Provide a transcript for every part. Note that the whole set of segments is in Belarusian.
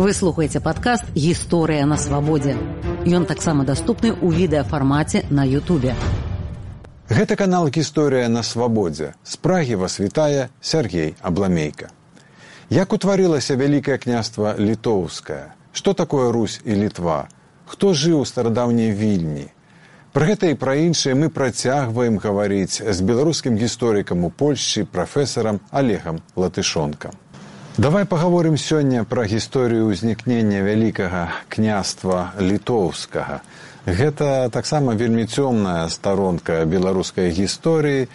Вы слухаеце падкаст «Гісторыя на свабодзе». Ён таксама даступны ў відэафармаце на Ютубе. Гэта канал «Гісторыя на свабодзе». З Прагі вас вітае Сергей Абламейка. Як утварылася Вялікае княства Літоўскае? Што такое Русь і Літва? Хто жыў у старадаўняй Вільні? Пра гэта і пра іншае мы працягваем гаварыць з беларускім гісторыкам у Польшчы прафесарам Олегам Латышонкам. Давай паговорым сёння пра гісторыю ўзнікнення Вялікага княства Літоўскага. Гэта таксама вельмі цёмная старонка беларускай гісторыі.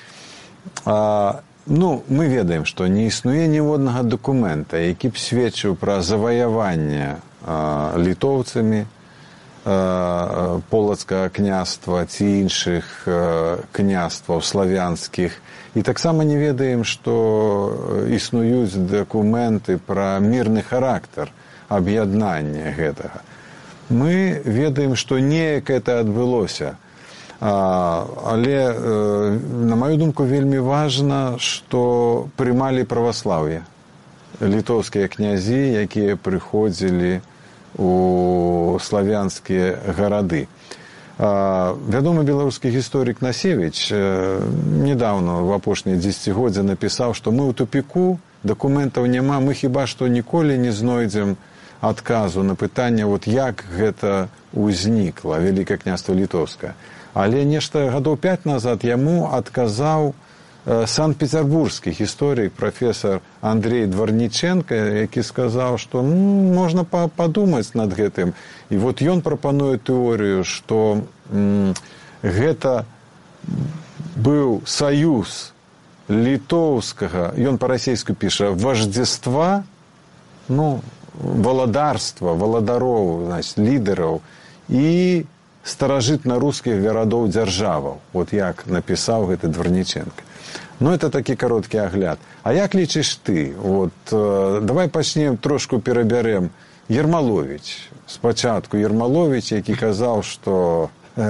Мы ведаем, што не існуе ніводнага дакумента, які б сведчыў пра заваяванне літоўцамі полацкага княства ці іншых княстваў славянскіх. І таксама не ведаем, што існуюць дакументы пра мірны характар аб'яднання гэтага. Мы ведаем, што неяк гэта адбылося. Але, на маю думку, вельмі важна, што прымалі праваслаўе. Літоўскія князі, якія прыходзілі у славянскія гарады. Вядомы беларускі гісторык Насевіч недавно, в апошнія дзесяцігоддзя, напісаў, што мы ў тупіку, дакументаў няма, мы хіба што ніколі не знойдзем адказу на пытанне, як гэта ўзнікла Вялікае княства Літоўскае. Але нешта гадоў 5 назад яму адказаў санкт-петербургскі гісторык прафесар Андрей Дварніченка, які сказаў, што можна падумаць над гэтым. І ён прапануе тэорыю, што гэта быў саюз літоўскага, ён па-расейску піша, вождзества, валадарства, валадароў, лідараў і старажытна-рускіх гарадоў дзяржаваў. Як напісаў гэты Дварніченка. Это такі кароткі агляд. А як лічыш ты? Давай пачнем, трошку перабярэм. Ермаловіч. Спачатку Ермаловіч, які казаў, што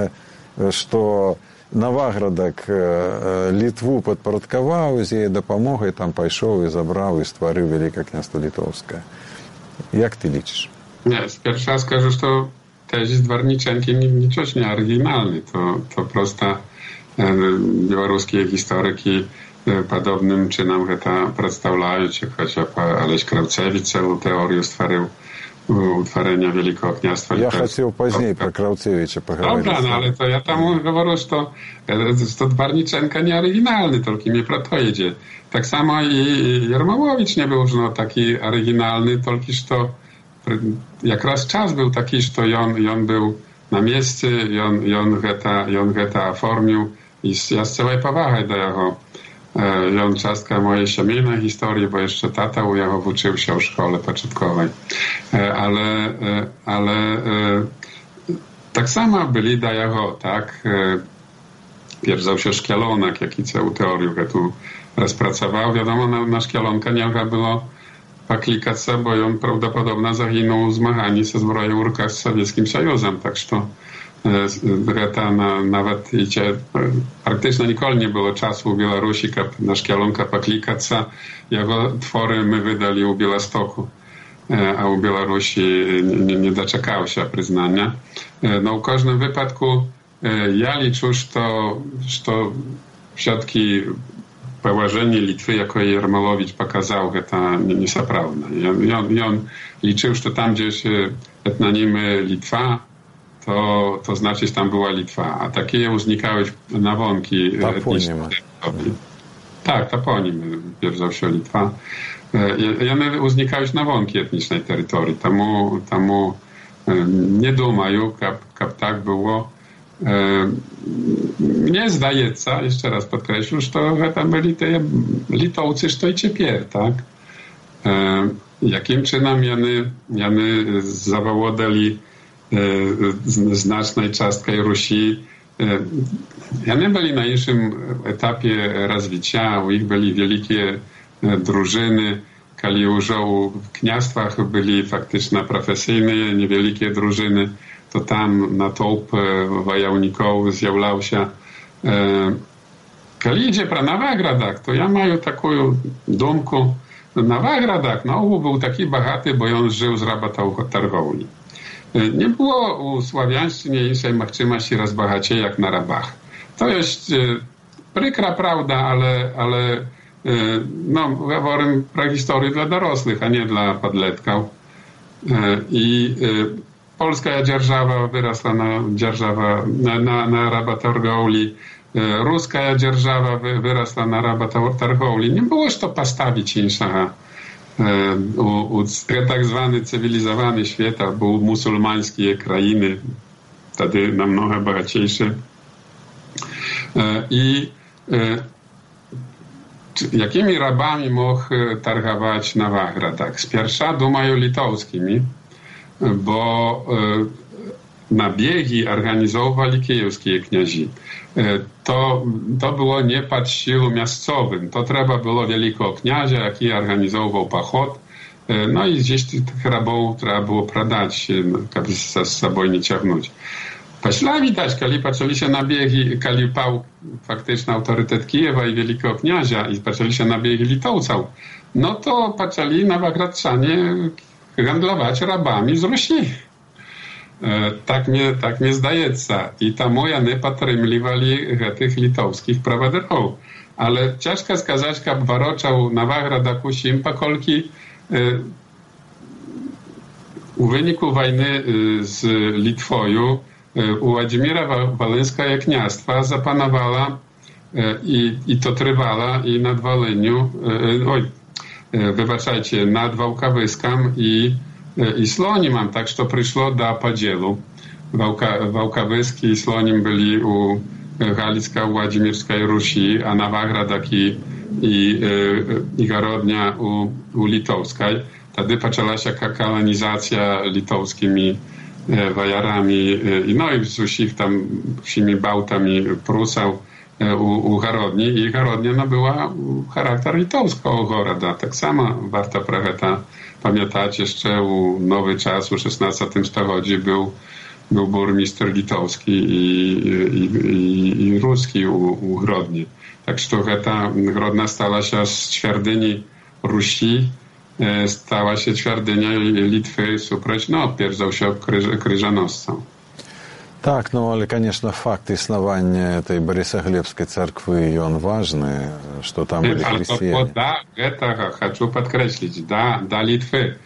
Наваградак Літву падпарадкаваў, з яе дапамогай там пайшоў і забраў і стварыў Вялікае княства Літоўскае. Як ты лічыш? Сперва скажу, што тезис Дварніченкі нічого не арыгінальны. То проста беларускія гісторыкі падобным чынам гэта прадстаўляюць, хаця Алесь Краўцевіч цэлую тэорыю стварыў утварэння Вялікага княства. Я хацеў пазней пра Краўцевіча пагаварыць. Добра, але то я таму гавару, што Дварніченка не арыгінальны, толькі мне пра то ідзе. Таксама і Ермаловіч не быў ужо такі арыгінальны, толькі што якраз час быў такі, што ён быў на месцы, ён гэта аформіў, і я з цэлай павагай да яго. Ён частка мojej сямейнай гісторыі, бо яшчэ тата у яго вучыўся ў школе пачатковай. Але таксама былі да яго, так? Перш за ўсё Шкялонак, які цэлую тэорыю гэту распрацаваў. Вядома, на Шкялонка нельга было паклікацца, бо ён правдападобна загінуў у змаганні са зброяй у руках з Савецкім Саюзам, так што гэта нават практычна ніколі не было часу ў Беларусі, каб на Шкялонка паклікацца. Яго творы мы выдалі ў Беластоку, а ў Беларусі не дачакаўся прызнання. У кожным выпадку я лічу, што ўсё-такі паважэнне Літвы, якое Ермаловіч паказаў, гэта несапраўдна. Ён лічыў, што там, дзе этнанімы Літва, to znaczyć tam była Litwa. A takie uznikały nawonki etniczne. Tak, toponimy, pierw za wszystko Litwa. I one uznikały nawonki etnicznej terytorii. Tamu nie думаю, jak tak było. Mnie zdaje się, jeszcze raz podkreślę, że to byli te Litowcy, co i ciepier, tak? Jakim czynem jany zawałodali znacznej czastkej Rusi. One byli na innym etapie rozwicia, u ich byli wielkie drużyny, kiedy już w kniastwach byli faktycznie profesjonalne, niewielkie drużyny, to tam na tołp wojowników zjawlał się. Kiedy idzie pro Nawagradach, to ja mam taką думку, Nawagradach no, był taki bogaty, bo on żył z rabatotargowli. Nie było u Sławiańszczynie innej możliwości rozbogaciej jak na rabach. To jest przykra prawda, ale no, mówię pro historię dla dorosłych, a nie dla podletków. I polska dzierżawa wyrosła na rabatotargowli. Ruska dzierżawa wyrosła na rabatotargowli. Nie było co postawić innego. Tak zwany cywilizowany świat był muzułmańskie krainy, wtedy namnogo bogatejsze. I jakimi rabami mógł targować Nawagradach? Z pierwsza думаю litowskimi, bo nabiegi organizowali kijowskie kniazi. To było nie pod siłą miejscowym. To trzeba było wielkiego kniazia, jaki organizował pochód. No i gdzieś tych rabów trzeba było prodać, żeby z sobą nie ciągnąć. Pośla widać, kiedy zaczęli się nabiegi, kiedy pał faktycznie autorytet Kijewa i wielkiego kniazia i zaczęli się nabiegi Litowców, no to zaczęli Nawagradczanie handlować rabami z Rusi. Tak mnie zdaje się. I tam oni podtrzymywali tych litowskich prowaderów. Ale ciężko сказать, jak waroczał Nawagradach usim, pokolki u wyniku wojny z Litwą u Władimira Wołyńskiego kniastwa zapanowała i to trwała i nad Wołyniu, wybaczajcie, nad Wałkowyskiem i Slonimem, tak że przyszło do podzielu. Wałkowyski i Slonim byli u Galicko-Władzimirskiej Rusi, a Nawagradach i Garodnia u Litowskiej. Wtedy zaczęła się kolonizacja litowskimi wojarami, no i z usich tam wsimi bałtami Prusów u Garodni. I Garodnia no, była charakter litowskiego goroda. Tak samo warto trochę pamiętać, jeszcze u Nowy Czas, u XVI stuleciu był burmistrz litowski i ruski u Grodni. Tak że ta Grodna stała się z ćwierdyni Rusi, stała się ćwierdynia Litwy suproć, no, pierwszy krzyżanoscom. Так, ну, але, конечно, факт основания этой Борисоглебской церкви, он важный, что там были христиане. Да, это хочу подкреслить, да, Литвы.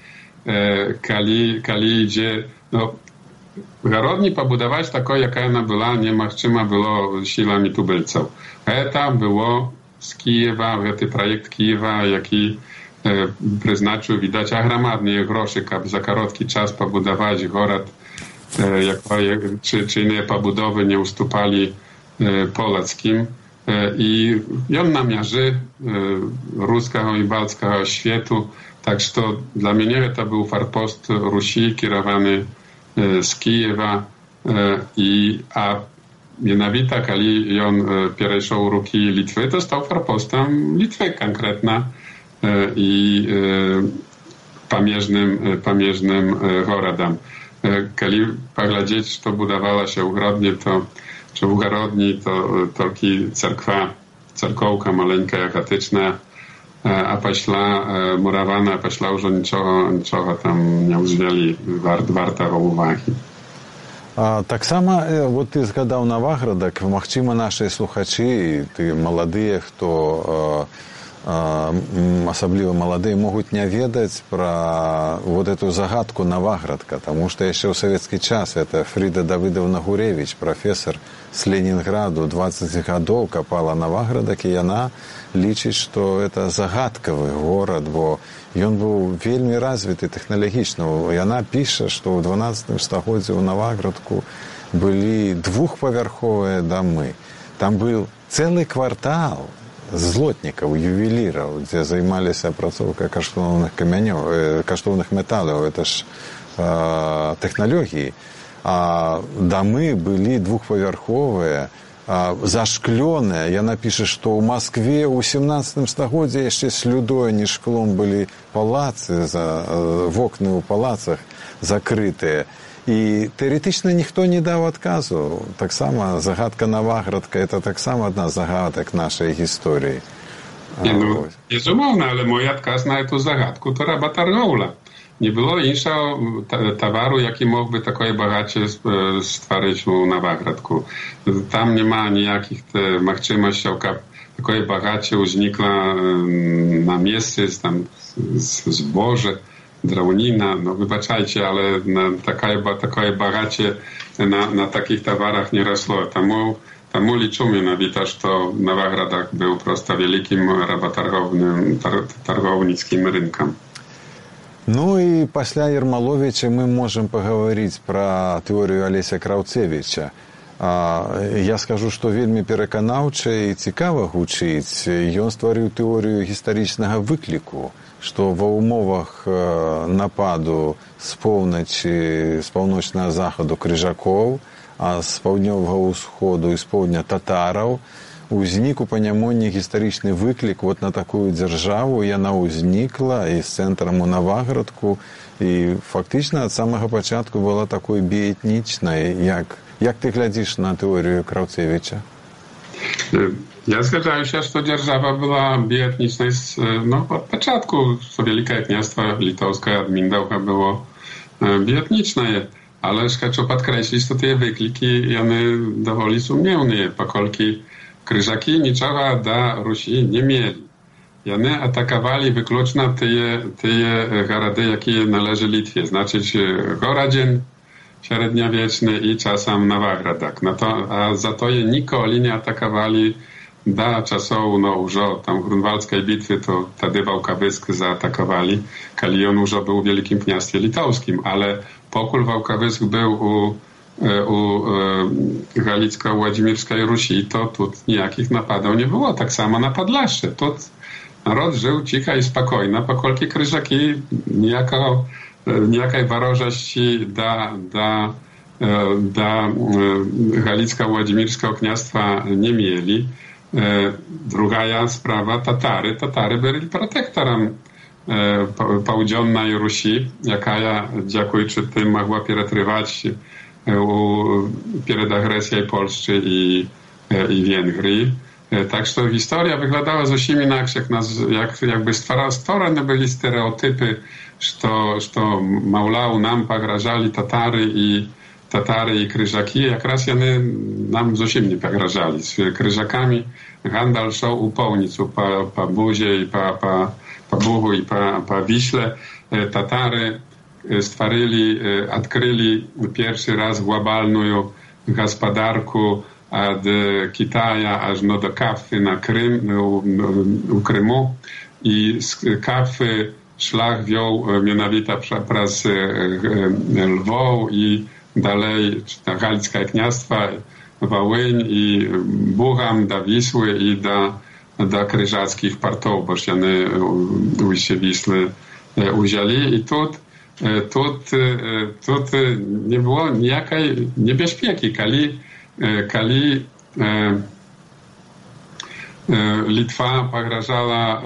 Коли иdzie, no, Garodni pobudować taką, jaka ona była, niemożliwe było siłami tubylców. To było z Kijewa, ten projekt Kijewa, jaki przeznaczył, widać, gromadne groszy, aby za krótki czas pobudować город, czy inne pobudowy nie ustupali polskim. I on namierzy ruskiego i balckiego światu, tak że dla mnie to był farpost Rusi kierowany z Kijewa, a mianowicie, kiedy on przeszedł ruki Litwy, to stał farpostem Litwy konkretna i pamiężnym gorodem. Kiedy poglądać, co budowało się u Grodni, czy u Garodni, to tylko cerkowka maleńka, jakatyczna, a pośla murowana, a pośla już niczego tam nie użyli wartego uwagi. Так само, от ти згадав Nawagradach, можливо, наші слухачі, ти молоді, хто особливо молодые, могут не ведать про вот эту загадку Nawagradka, потому что еще в советский час это Фрида Давыдовна Гуревич, профессор с Ленинграду, 20 годов копала Nawagradach, и она лічыць, что это загадкавый город, бо ён быў вельмі развіты тэхналагічна. Яна піша, што ў 12 стагоддзі ў Nawagradku былі двухпавярховыя дамы. Там быў цэлы квартал злотнікаў, ювеліраў, дзе займаліся апрацоўкай каштоўных металаў. Это ж тэхналогіі. А дамы былі двухпавярховыя, зашклёныя. Яна піша, што ў Маскве ў 17 стагоддзі яшчэ слюдой, не шклом былі палацы, вокны ў палацах закрытыя. І тэарэтычна ніхто не даў адказу. Таксама загадка Nawagradka – это таксама адна з загадак нашай гісторыі. Безумовно, але мой адказ на эту загадку to работорговля. Nie było іншого towaru, jaki mógłby takie bogacie stworzyć u Nowogrodku. Tam nie ma nijakich możliwości, aby takie bogacie uznikło na miejscu, tam zboże, drawnina. No wybaczajcie, ale takie bogacie na takich towarach nie rosło. Тому liczymy na to, że Nowogród był prosto wielkim работорговницким рынком. Ну і пасля Ермоловича мы можем паговорыць пра тэорыю Алеся Краўцевіча. Я скажу, што вельмі пераканаўча і цікава гучыць. Ён стварыў тэорыю гістарычнага выкліку, што ва ўмовах нападу з поўначы, з паўночнага захаду крыжакоў, а з паўднёвага ўсходу і з поўдня татараў, узнік у панямонні гістарычны выклік вот на такую дзяржаву, яна ўзнікла і з цэнтрам у Новоградку, і фактычна ад самага пачатку была такой біэтнічнай. Як ты глядзіш на тэорыю Краўцевіча? Ja zgadzam się, że dzierżawa była bietniczna. No, od początku Wielkie Kniastwo Litowskie od Mindaucha było bietniczne, ale chcę podkreślić, że te wykliki one dowoli sumienne, pokolki Kryżaki niczego do Rusi nie mieli. One atakowali wyklucznie te garady, jakie należy Litwie, znaczy Goradzien średniowieczny i czasem Nowogród. A za to je nikoли nie atakowali do czasów, no już tam w Grunwaldzkiej bitwie to wtedy Wałkawysk zaatakowali, kiedy on już był w Wielkim Kniastwie Litowskim, ale pokój Wałkawysk był u Galicko-Władzimirskiej Rusi, to tu nijakich napadów nie było. Tak samo na Podlasie. Tu naród żył cicho i spokojnie, pokolki Kryżaki nijakiej warożności do Galicko-Władzimirskiego Kniastwa nie mieli. Druga sprawa, Tatary byli protektorem południowej Rusi, jaka dziękując tym mogła przetrywać przed agresją Polski i Węgrii. Tak, że historia wyglądała zupełnie inaczej, jakby stworzone były stereotypy, że Maulał nam pograżali Tatary i Kryżaki, jak raz one nam zupełnie pograżali. Z Kryżakami handel szedł u Połnicu, po Buzie i po Bugu i po Wiśle. Tatary odkryli pierwszy raz globalną gospodarkę od Kitaja aż do Kafy na u Krymu i z Kafy szlak wziął mianowita przez Lwów i dalej Galickie Kniastwo, Wołyń i Bucham do Wisły i do kryżackich portów, bo się ujście Wisły uzięli i tu nie było nijakiej niebezpieki, kiedy Litwa pograżała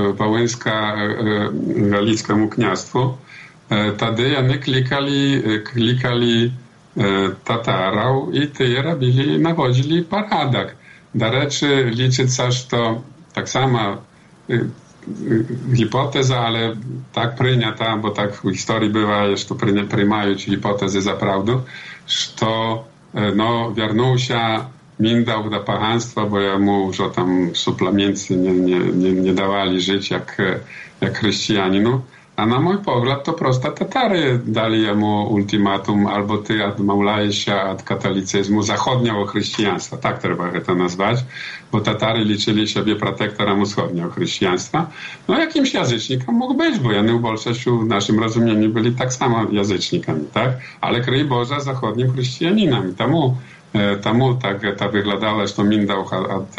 Wołyńsko-Galickiemu Kniastwu, wtedy one klikali Tatarów i ty robili, nawodzili porządek. Do rzeczy liczyć się, że to tak samo hipoteza, ale tak przyjęta, bo tak w historii bywa, że przyjmają hipotezy za prawdę, że wrócił się Mindauch do poganstwa, bo jemu już tam suplementy nie dawali żyć jak chrześcijaninu. A na mój pogląd to prosto Tatary dali jemu ultimatum, albo ty odmawiałeś się od katolicyzmu zachodniego chrześcijaństwa, tak trzeba to nazwać, bo Tatary liczyli siebie protektorem wschodniego chrześcijaństwa. No jakimś języcznikiem mógł być, bo one w Bolsześciu w naszym rozumieniu byli tak samo języcznikami, tak? Ale kryj Boże zachodnim chrześcijaninami. Temu tak to wyglądało, że Mindauch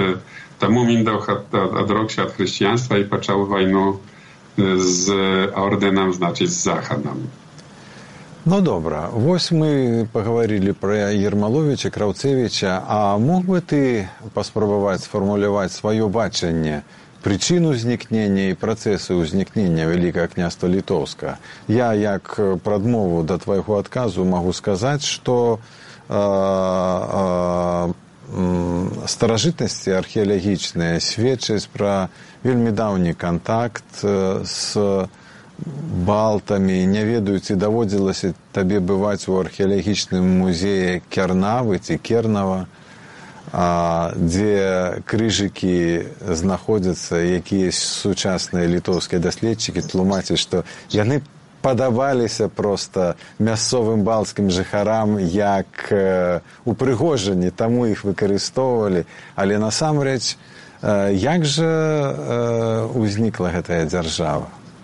odrósł się od chrześcijaństwa i począł wojnę z орденом, значит, з Заходом. Ну, добра. Вось мы поговорили про Ермоловича, Краўцевіча, а мог бы ты паспрабаваць сфармуляваць сваё бачанне прычын узнікнення і працэсы ўзнікнення Вялікага княства Літоўскага? Я, як прадмову да твайго адказу, магу сказаць, што старажытнасці археалагічныя сведчаць пра вельмі даўні кантакт з балтамі. Не ведаю, ці даводзілася табе бываць у археалагічным музеі Кернавы ці Кернава, дзе крыжыкі знаходзяцца, якія сучасныя літоўскія даследчыкі тлумачаць, што яны падаваліся проста мясцовым балцкім жыхарам як упрыгожанні, таму іх выкарыстоўвалі. Але насамрэч, як жа узнікла гэтая дзяржава?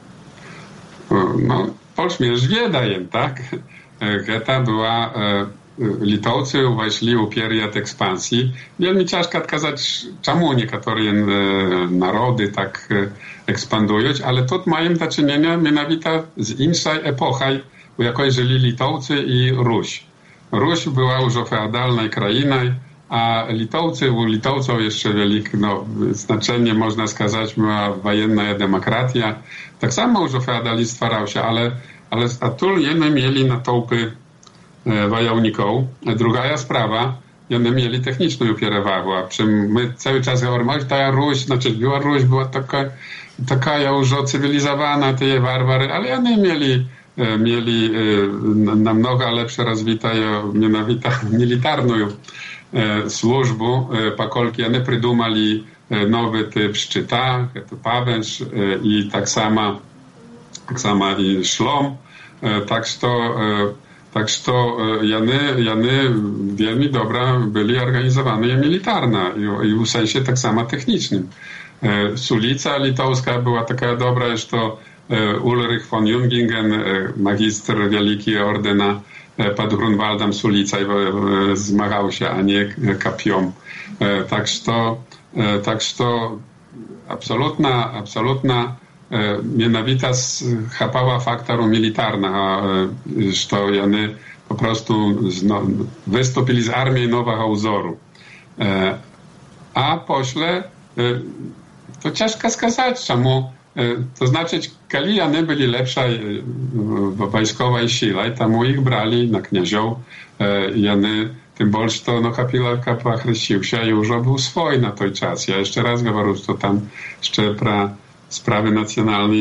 No, Polszmierz wiedajem, tak? Geta była, Litowcy weszli u period ekspansji. Wielmi ciężko odkazać, czemu niektóre narody tak ekspandują, ale tu mają do czynienia mianowicie z inną epoką, w jakiej żyli Litowcy i Ruś. Ruś była już feudalną krainą, a Litowcy, u Litowców jeszcze wielkie znaczenie, można сказать, była wojenna demokracja. Tak samo już feudalizm stwarał się, ale tu jedne mieli natłupy wojowników. Druga sprawa, jedne mieli techniczną przewagę, a czym my cały czas mówimy, że ta Ruś, znaczy Białoruś była taka już cywilizowana, te warwary, ale one mieli namnogo lepsze rozwitają, mianowicie militarną służbę, pokolki one przydumali nowy typ szczyta, to pawęż i tak samo i szlom, tak što jany wielmi dobra byli organizowane militarna i w sensie tak samo technicznym. Sulica litowska była taka dobra, że to Ulrich von Jungingen, magister wielki ordena pod Grunwaldem Sulica zmagał się, a nie kapią. Tak što absolutna mianowita chapała faktoru militarnego, że oni po prostu wystąpili z armii nowego wzoru. A pośle to ciężko сказать, czemu. To znaczy, kiedy oni byli lepsza wojskowej siłą, tam ich brali na kniaziów i oni, tym bardziej to Kapła chrzcił się i już był swój na ten czas. Ja jeszcze raz mówię, że to tam jeszcze sprawy nacjonalne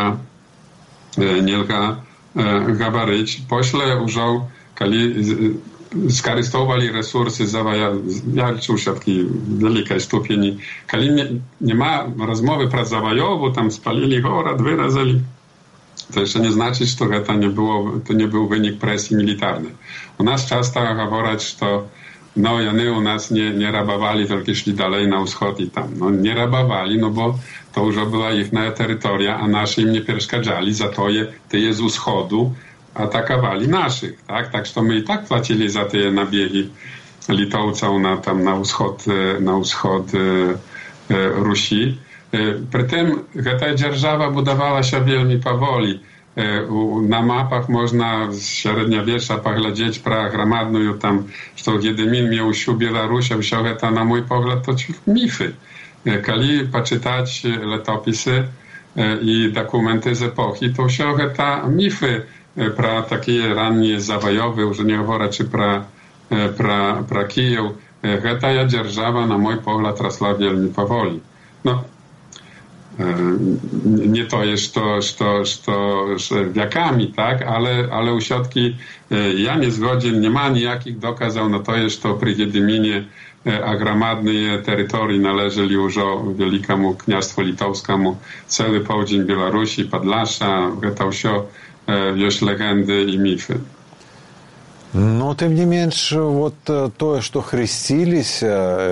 nie gabaryć. Pośle użył, kiedy skorzystali resursy ja czuł się w takiej wielkiej stopni. Kiedy nie ma rozmowy pro zawojową, tam spalili город, wyrazili, to jeszcze nie znaczy, że to nie był wynik presji militarnej. U nas często mówić, że oni u nas nie rabowali, tylko szli dalej na wschód i tam. Nie rabowali, bo to już była ich terytoria, a nasi im nie przeszkadzali, za to te z wschodu atakowali naszych, tak? Tak, że my i tak płacili za te nabiegi Litowców na wschód Rusi. Przy tym ta dzierżawa budowała się wielmi powoli. Na mapach można z średniowiecza poglądać pra gromadną tam, że Wiedymin miał sił Białorusi, wszystko to na mój pogląd to mify. Kiedy poczytać letopisy i dokumenty z epoki, to wszystko to mify pra takie rannie zawojowe, już nie mówię, czy pra Kijów. Ta dzierżawa na mój pogląd rosła wielmi powoli. No, nie to jest że wiekami, tak, ale u środki ja nie zgodzien, nie ma nijakich dokazał na to jest to przy Wiedyminie agromadne terytorii należeli już wielkiemu kniastwu litowskiemu, cały południe Białorusi, Podlasza, to все jest legendy i mify. Но, тым не менш, вот тое, што хрысціліся,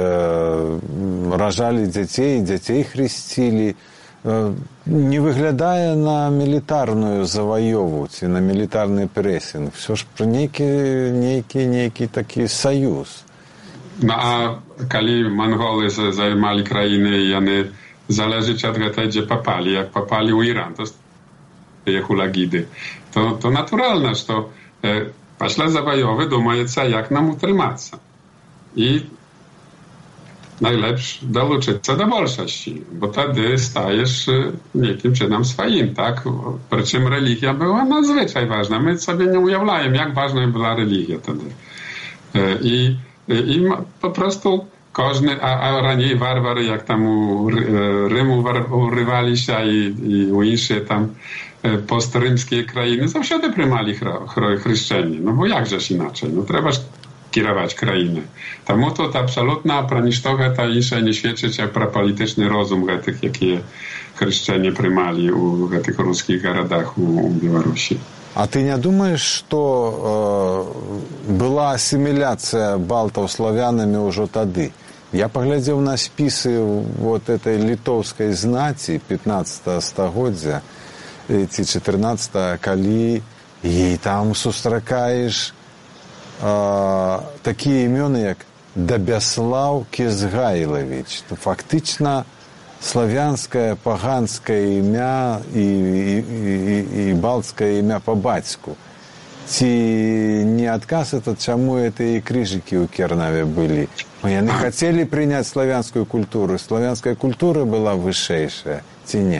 ражалі дзяцей, дзяцей хрысцілі, не выглядае на мілітарную заваёву ці на мілітарны прэсінг. Всё ж пра нейкі такі саюз. No a kiedy Mongoły zajmali krainy i one zależeć od tego, gdzie papali. Jak papali u Iran, to je hulagidy. To naturalne, że to pośle zawojowy думается, jak nam utrzymać. I najlepsze dołączyć do wolności, bo wtedy stajesz niekim czynem swoim, tak? Przy czym religia była nadzwyczaj ważna. My sobie nie ujawniamy, jak ważna była religia wtedy. I i po prostu każdy, a raniej warwary, jak tam u Rymu urywali się i u innych tam postrymskie krainy, zawsze prymali chrześcijanie. No bo jakżeż inaczej? No trzeba kierować krainy. Тому тут абсолютно про нічого та інше не свідчить про політичний розум тих, які християни приймали у тих русских городах у Білорусі. А ты не думаешь, что была ассимиляция балтов славянами уже тады? Я поглядел на списы вот этой литовской знати 15 стагоддзя ці 14 калі, и там сустракаешь такие имена, як Дабяслав Кезгайлович. Фактично славянское, паганское имя и балтское имя по батьку. Ці не отказ этот, чему это и крыжики у Кернаве были. Они хотели принять славянскую культуру. Славянская культура была высшейшая, ці не?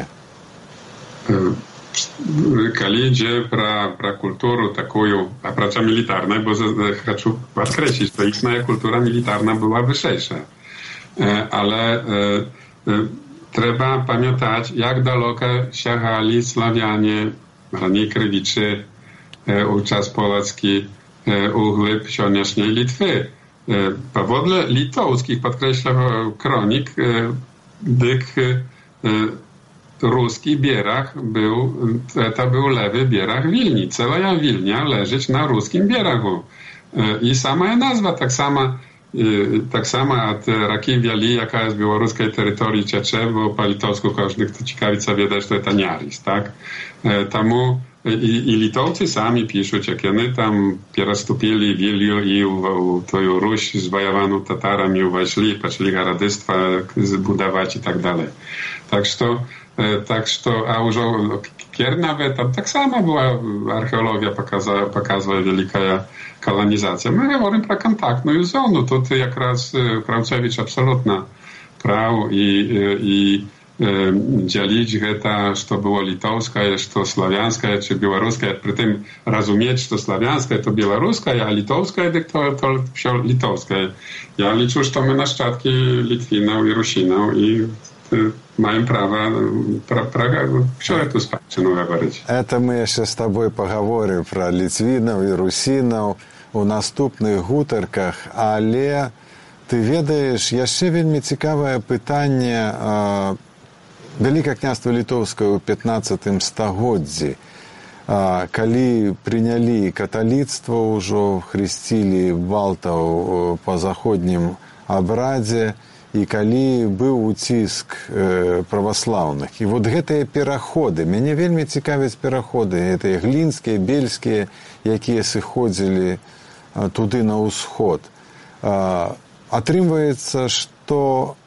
Коли идзе про культуру такую, а праця милитарная, бо хочу подкреслить, что ихняя культура милитарна была высшейшая. Ale trzeba pamiętać, jak daleko sięgali Sławianie, raniej Krywiczy, u czas polski, u gleb dzisiejszej Litwy. Powodle litowskich, podkreślam kronik, dyk ruski bierach to był lewy bierach Wilni. Cała Wilnia leżeć na ruskim bieragu. I sama nazwa tak samo od Raki Wiali, jaka jest białoruskiej terytorii ciecze, bo po litowsku każdy, kto ciekawi co wie, że to Niaris, tak? Tamu i Litowcy sami piszą, jak oni tam przystąpili w Wiliu i u tę Ruś zwojowaną Tatarami uweszli, poczęli garadystwa zbudować i tak dalej. Tak że, a już Kiernawe, tam tak samo była archeologia, pokazała wielka kolonizacja. My mówimy pro kontaktną zonu, tutaj jak raz Kraucewicz absolutna prawo i dzielić to, co było litowskie, co sławiańskie, czy białoruskie, przy tym rozumieć, że sławiańskie to białoruskie, a litowskie to wszystko litowskie. Ja liczę, że my naszczadki Litwinów i Rusinów i маем право все это спадщину говорить. Это мы еще с тобой поговорим про литвинов и русинов у наступных гутарках, але ты ведаешь, яшчэ вельмі цікавае пытанне Вялікае княства Літоўскае ў 15 стагоддзі, калі прынялі каталіцтва, ўжо хрысцілі балтаў па заходнім абрадзе, і калі быў уціск праваслаўных. І вот гэтыя пераходы, мяне вельмі цікавяць пераходы, гэтыя глінскія, бельскія, якія сыходзілі туды на ўсход. Атрымваецца, што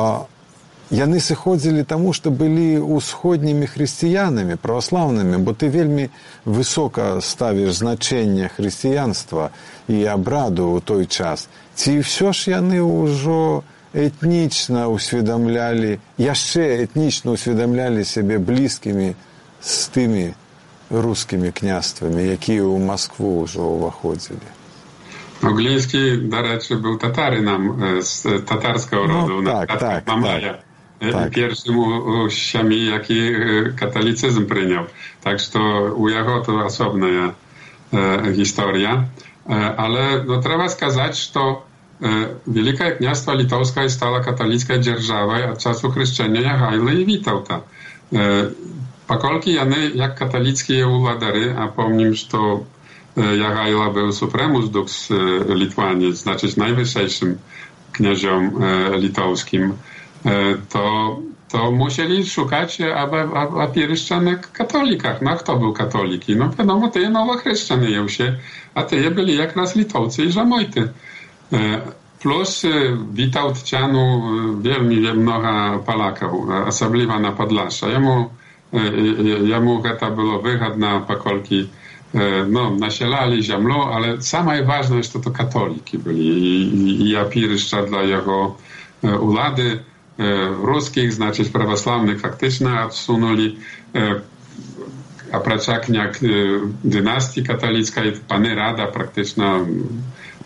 яны сыходзілі таму, што былі ўсходнімі хрысціянамі, праваслаўнымі, бо ты вельмі высока ставіш значэнне хрысціянства і абраду ў той час. Ці ўсё ж яны ўжо этнічна усведамлялі, яшчэ этнічна усведамлялі сябе блізкімі з тымі рускімі княствамі, якія ў Маскву ўжо ўваходзілі. Глінскі, да рэчы, быў татарынам з татарскага роду, Мамая. Першым у сям'і, які каталіцызм прыняў. Так што у яго то асобная гісторыя. Але трэба сказаць, што Wielkie Kniastwo Litowskie stało katolicką dzierżawą od czasu chrzczenia Jagajla i Witauta. Pokolki jany jak katolickie uładary, a pomnim, że Jagajla był supremus dux Litwanie, znaczy najwyższym kniaziom litowskim, to musieli szukać opieryszczanek katolikach. No, kto był katoliki? No wiadomo, te nowochreszczane jełsie, a te byli jak raz Litowcy i Żamojty. Plus Witautcianu wielmi mnoga Polaków, osobliwa na Podlasza. Jemu to było wygodne, pokolki nasielali ziemlą, ale same ważne jest, to katoliki byli i opieryszcza dla jego ulady ruskich, znaczy prawosławnych faktycznie odsunęli. A praczakniak dynastii katolickiej, Pany Rada praktycznie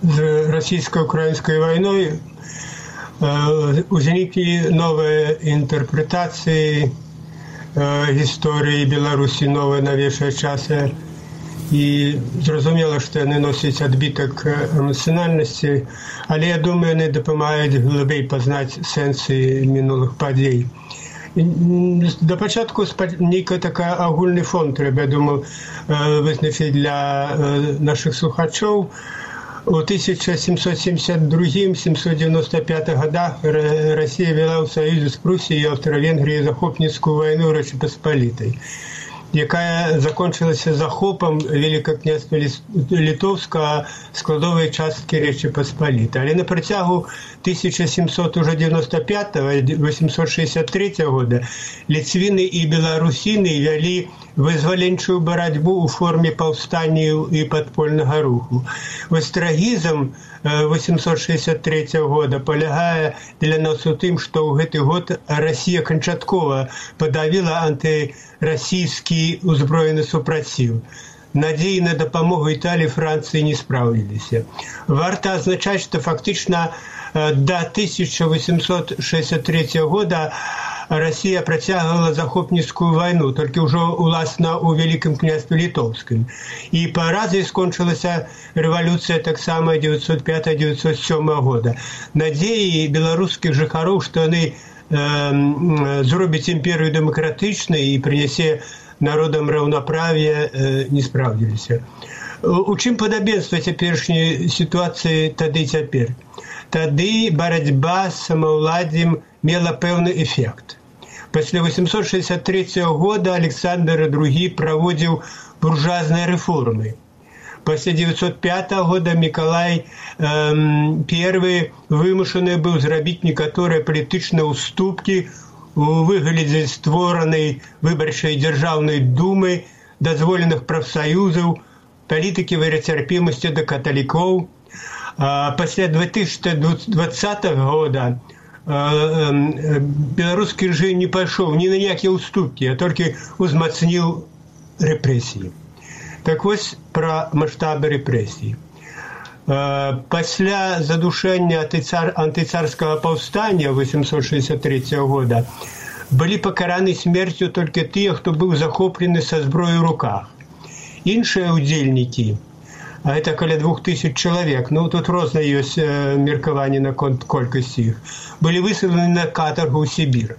з расійска-украінскай вайной узніклі новыя інтэрпрэтацыі гісторыі Беларусі, новыя навейшыя часы. І зрозуміло, што яны носяць адбітак эмацыянальнасці, але я думаю, яны дапамагаюць глыбей пазнаць сэнсы мінулых падзей. Да пачатку нейкі такі агульны фон трэба, я думаю, вызначыць для нашых слухачоў. У 1772-795 годах Россия вела в союзе с Пруссией и Австро-Венгрией захопницкую войну Речи Посполитой, якая закончилася захопом Великого князства Литовского складової частки Речі Посполитої. Але на протягу 1795-863 года литвины и белорусины вели вызволенчую борьбу у форме повстаний и подпольного руху. Вострагізм 863 года полягае для нас у тым, што ў гэты год Россия канчаткова подавила антирасійскі узброены супраціў. Надеи на дапамогу Италии и Франции не справились. Варто означать, что фактично до 1863 года Россия протягивала захопницкую войну, только уже уласна у Великом княстве Литовском. И по разу скончилась революция так само 905-907 года. Надеи белорусских жыхароў, что они зробят империю демократичной и принесе народам раўнаправ'я, не справдзіліся. У чым падабенства цяперашняй сітуацыі тады і цяпер? Тады барацьба з самаўладдзем мела пэўны эфект. Пасля 863 года Александр II праводзіў буржуазныя рэформы. Пасля 905 года Миколай I вымушаны быў зрабіць некаторыя палітычныя ўступкі у выглядзе створанай выбарчай дзяржаўнай думы, дазволеных прафсаюзаў, палітыкі верацярпімасці да каталікоў. Пасля 2020 года беларускі рэжым не пайшоў ні на ніякія ўступкі, а толькі узмацніў рэпрэсіі. Так вось пра маштабы рэпрэсій. Пасля задушэння антыцарскага паўстання 863 года былі пакараны смерцю толькі тыя, хто быў захоплены са зброяй у руках. Іншыя ўдзельнікі, а гэта каля 2000 чалавек, ну тут рознае ёсць меркаванне наконт колькасці іх, былі высланы на катаргу ў Сібір.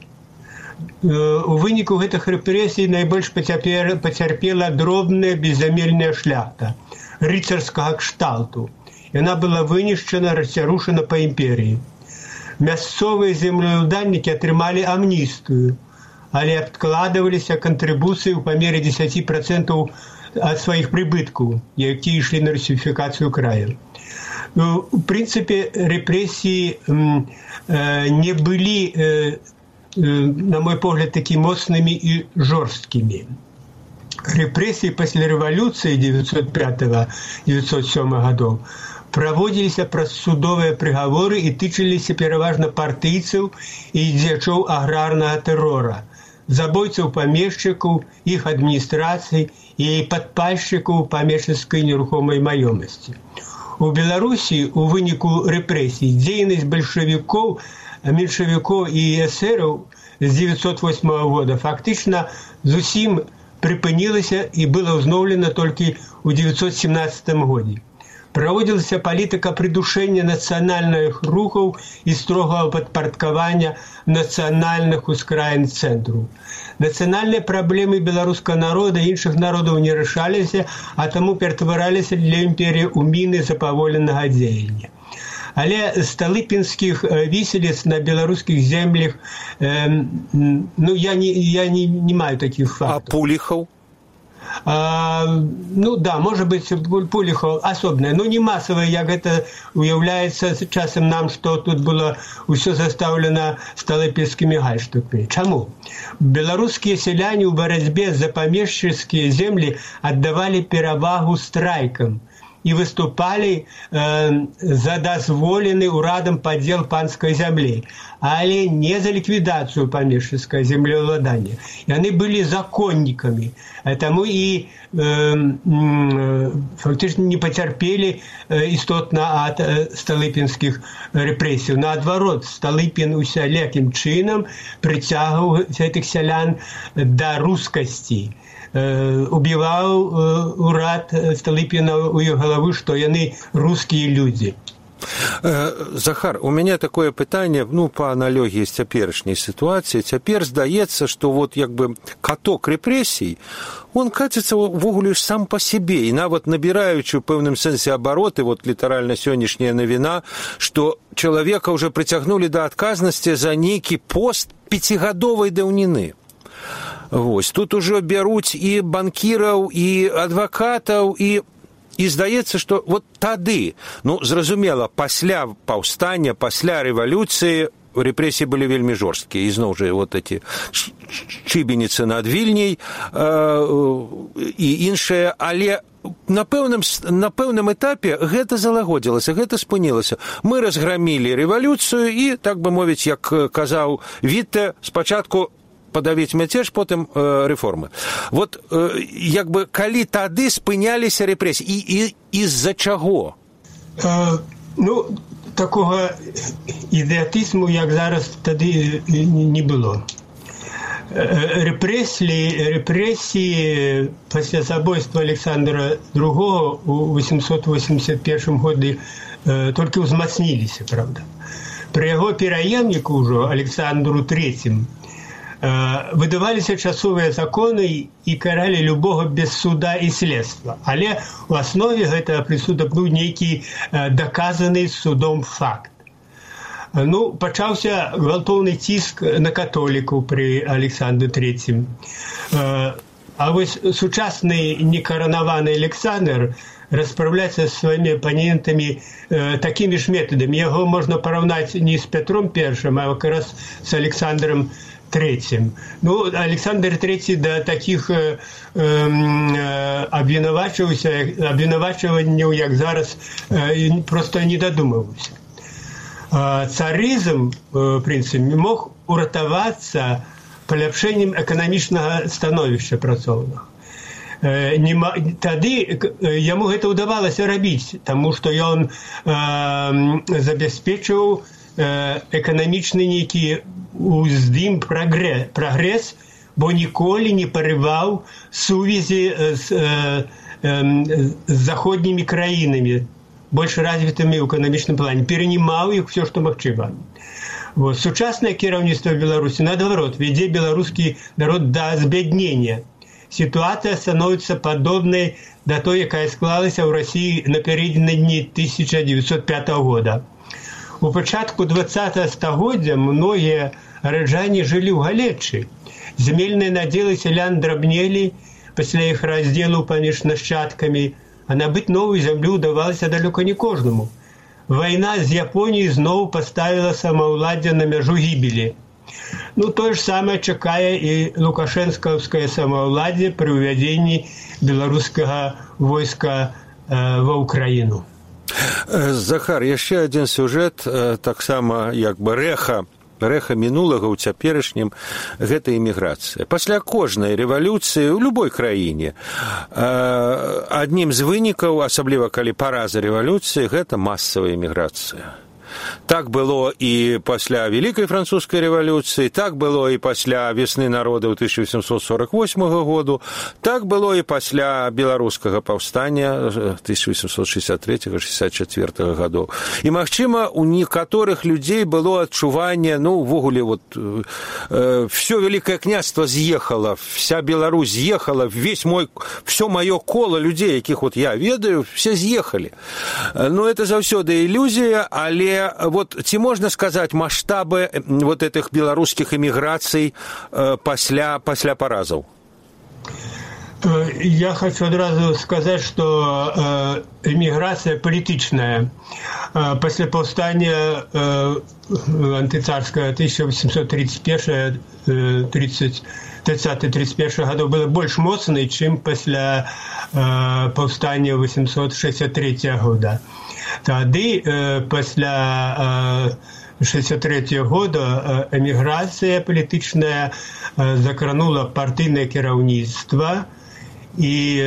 У выніку гэтых рэпрэсій найбольш пацярпела дробная беззямельная шляхта рыцарскага кшталту. Яна была вынішчана, расцярушана па імперіі. Мясцовыя землеўладальнікі атрымалі амністыю, але адкладваліся кантрыбуцыі ў памере 10% ад сваіх прыбыткаў, якія ішлі на русіфікацыю краю. У прынцыпе, рэпрэсіі не былі, на мой погляд, такі моцнымі і жорсткімі. Рэпрэсіі пасля рэвалюцыі 905-907 гадоў праводзіліся праз судовыя прыгаворы і тычыліся пераважна партыйцаў і дзеячоў аграрнага тэрора, забойцаў памешчыкаў, іх адміністрацый і падпальшчыкаў памешчыцкай нерухомай маёмасці. У Беларусі у выніку рэпрэсій дзейнасць бальшавікоў, меншавікоў і эсэраў з 908 года фактычна зусім прыпынілася і была ўзноўлена толькі ў 917 годзе. Праводзілася палітыка прыдушэння нацыянальных рухаў і строгага падпарадкавання нацыянальных ускраін цэнтру. Нацыянальныя праблемы беларускага народа і іншых народаў не рашаліся, а таму ператвараліся для імперіі ў міны запаволенага дзеяння. Але сталыпінскіх віселіц на беларускіх землях, ну, я не маю такіх фактаў. А Пуліхаў? Ну, да, может быть, Пуліхаў асобнае, но не масавае, як гэта уяўляецца часам нам, што тут было ўсё застаўлена сталыпінскімі гальштукамі. Чаму? Беларускія сяляне ў барацьбе за памешчыцкія землі аддавалі перавагу страйкам і выступалі за дазволены ўрадам падзел панскай зямлі, але не за ліквідацыю памешчыцкага землеўладання. Яны былі законнікамі, таму і фактычна не пацярпелі істотна ад сталыпінскіх рэпрэсій. Наадварот, Сталыпін усялякім чынам прыцягваў гэтых сялян да рускасці. Убиваў урад Сталыпіна у іх галавы, што яны рускія людзі. Захар, у мяне такое пытанне, па аналогіі з цяперашняй сітуацыі. Цяпер здаецца, што вот як бы каток рэпрэсій, он каціцца ввогуле сам па сябе, і нават набіраючы ў пэўным сэнсе абароты, вот літаральна сённяшняя навіна, што чалавека ўжо прыцягнулі да адказнасці за нейкі пост 5гадовай даўніны. Вось, тут ужо бяруць і банкіраў, і адвакатаў, і здаецца, што вот тады, зразумела, пасля паўстання, пасля рэвалюцыі рэпрэсіі былі вельмі жорсткія. І зноў жа вот эти шыбеніцы над Вільняй і іншыя, але на пэўным этапе гэта залагодзілася, гэта спынілася. Мы разграмілі рэвалюцыю і, так бы мовіць, як казаў Вітте, спачатку падавіць мяцеж, потым рэформы. Вот як бы калі тады спыняліся рэпрэсіі і з-за чаго? Такога ідыятызму, як зараз, тады не было. Рэпрэсіі пасля забойства Александра II у 881 году толькі ўзмацніліся, правда. Пры яго пераемніку ўжо, Александру III, выдаваліся часовыя законы і каралі любога без суда і следства. Але ў аснове гэтага прысудак быў нейкі даказаны судом факт. Пачаўся гвалтоўны ціск на католікаў пры Александры III. А вось сучасны некаранаваны Александр распраўляецца з сваімі апанентамі такімі ж метадамі. Яго можна параўнаць не з Петром I, а якраз з Александром III. Александр III да такіх абвінавачванняў, як зараз, проста не дадумаўся. Царызм, в прынцыпе, мог уратавацца паляпшэннем эканамічнага становішча працоўнага. Тады яму гэта ўдавалася рабіць, таму што ён забяспечыў эканамічны нейкі уздым прагрэс, бо ніколі не парываў сувязі з заходнімі краінамі, больш развітымі ў эканамічным плане, перанімаў іх усё, што магчыма. Сучаснае кіраўніцтва Беларусі, наадварот, вядзе беларускі народ да збяднення. Сітуацыя становіцца падобнай да той, якая склалася ў Расіі напярэдадні 1905 года. У пачатку 20 стагоддзя многія гараджане жылі ў Галечы. Зямельныя надзелы сялян драбнелі пасля іх раздзелу паміж нашчадкамі, а набыць новую зямлю ўдавалася далёка не кожнаму. Вайна з Японіяй зноў паставіла самаўладдзе на мяжу гібелі. Тое ж самае чакае і лукашэнкаўскае самаўладдзе пры ўвядзенні беларускага войска ва ўкраіну. Захар, яшчэ адзін сюжэт, таксама як бы рэха мінулага ў цяперашнім, гэта эміграцыя. Пасля кожнай рэвалюцыі ў любой краіне аднім з вынікаў, асабліва калі параза рэвалюцыі, гэта масавая эміграцыя. Так было і пасля Вялікай французскай рэвалюцыі, так было і пасля весны народаў 1848 году, так было і пасля беларускага паўстання 1863-64 гадоў. І, магчыма, у некаторых людзей было адчуванне, увогуле, всё Вялікае княства з'ехала, вся Беларусь з'ехала, всё маё кола людзей, якіх я ведаю, все з'ехалі. Это заўсёды ілюзія, але ці можна сказаць маштабы этих беларускіх эміграцый пасля паразаў? Я хочу одразу сказать, что эмиграция политичная. После повстания антицарского 1831-30-31 годов было больше моцной, чем после повстания 863 года. Тады, после 1963 года, эміграція політична закранула партійне керівництво і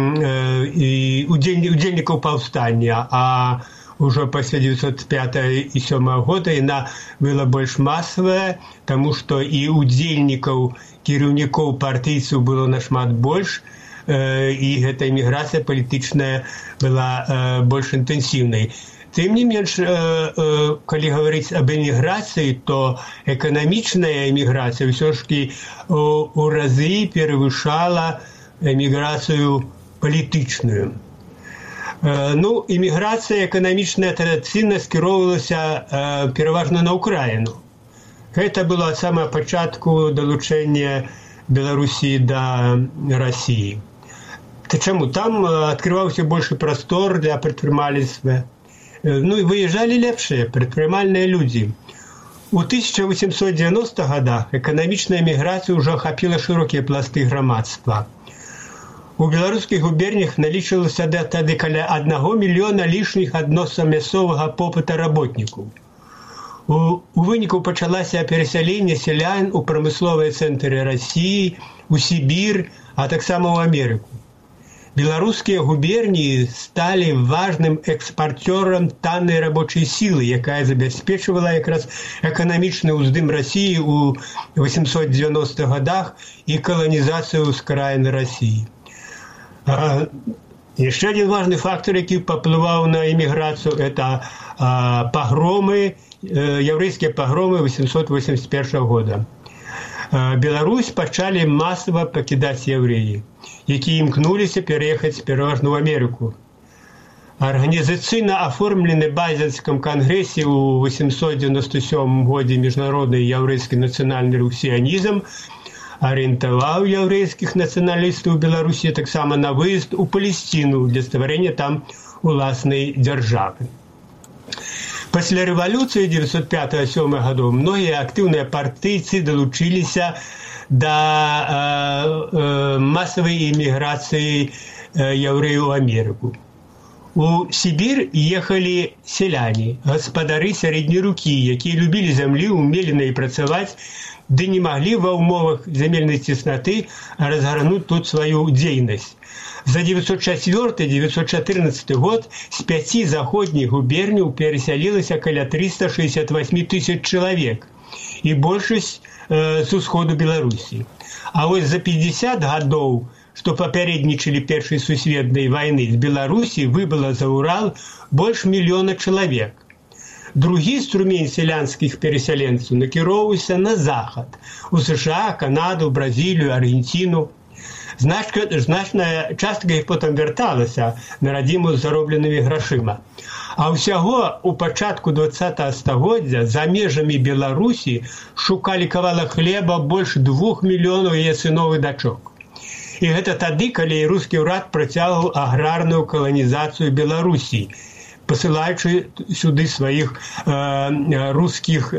удзельнікаў паўстання, а уже пасля 1905 і 1907 года яна была больш масавая, таму што і удзельнікаў, кіраўнікоў партыйцаў было нашмат больш, і гэта эміграцыя палітычная была больш інтэнсіўнай. Тым не менш, калі гаварыць аб эміграцыі, то эканамічная эміграцыя ўсё ж у разы перавышала эміграцыю палітычную. Ну, эміграцыя эканамічная традыцыйна скіроўвалася пераважна на ўкраіну. Гэта было ад самага пачатку далучэння Беларусі да Расіі. Чаму? Там адкрываўся большы прастор для прадпрымальніцтва. Ну і выязджалі лепшыя прадпрымальныя людзі. У 1890 годах эканамічная эміграцыя ўжо ахапіла шырокія пласты грамадства. У беларускіх губернях налічылася тады каля 1 мільёна лішніх адносна мясцовага попыта работнікаў. У выніку пачалася перасяленне сялян у прамысловыя цэнтры Расіі, у Сібір, а таксама ў Амерыку. Беларускія губерніі сталі важным экспарцёрам таннай рабочай сілы, якая забяспечвала якраз эканамічны ўздым Расіі ў 890-х годах і каланізацыю ўскраіны Расіі. Яшчэ адзін важны фактор, які паплываў на эміграцыю, это пагромы, яўрэйскія пагромы 881 года. Беларусь пачалі масава пакідаць яўрэі, якія імкнуліся пераехаць пераважна ў Амерыку. Арганізацыйна аформлены Базельскім кангрэсе ў 897 годзе міжнародны яўрэйскі нацыянальны рух сіянізм арыентаваў яўрэйскіх нацыяналістаў у Беларусі таксама на выезд у Палесціну для стварэння там уласнай дзяржавы. Пасля рэвалюцыі 1905-1907 годов многія актыўныя партыйцы далучыліся да масавай эміграцыі яўрэяў у Амерыку. У Сібір ехалі сяляне, гаспадары сярэдняй рукі, якія любілі зямлю, умелі на ёй працаваць, ды не маглі ва ўмовах зямельнай цеснаты разгарнуць тут сваю дзейнасць. За 1904-1914 год з 5 заходніх губерняў перасялілася каля 368 тысяч чалавек, і большасць з усходу Беларусі. А вось за 50 гадоў, што папярэднічалі Першай сусветнай вайны, з Беларусі выбыла за Урал больш мільёна чалавек. Другі струмень сялянскіх перасяленцаў накіроўваўся на захад, у США, Канаду, Бразілію, Аргенціну. Значная частка іх потым вярталася на радзіму з заробленымі грашыма. А ўсяго у пачатку 20-го стагоддзя за межамі Беларусі шукалі кавалак хлеба больш 2 мільёнаў яе сыноў і дачок. І гэта тады, калі рускі ўрад працягваў аграрную каланізацыю Беларусі, пасылаючы сюды сваіх рускіх